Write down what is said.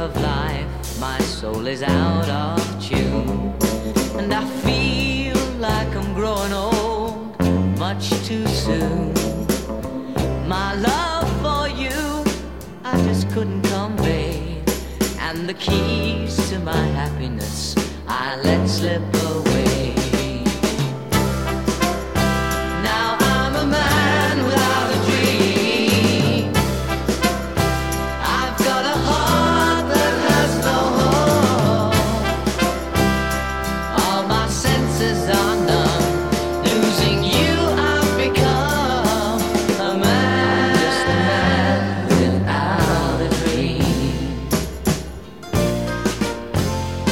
of life, my soul is out of tune, and I feel like I'm growing old much too soon. My love for you I just couldn't convey, and the keys to my happiness I let slip away.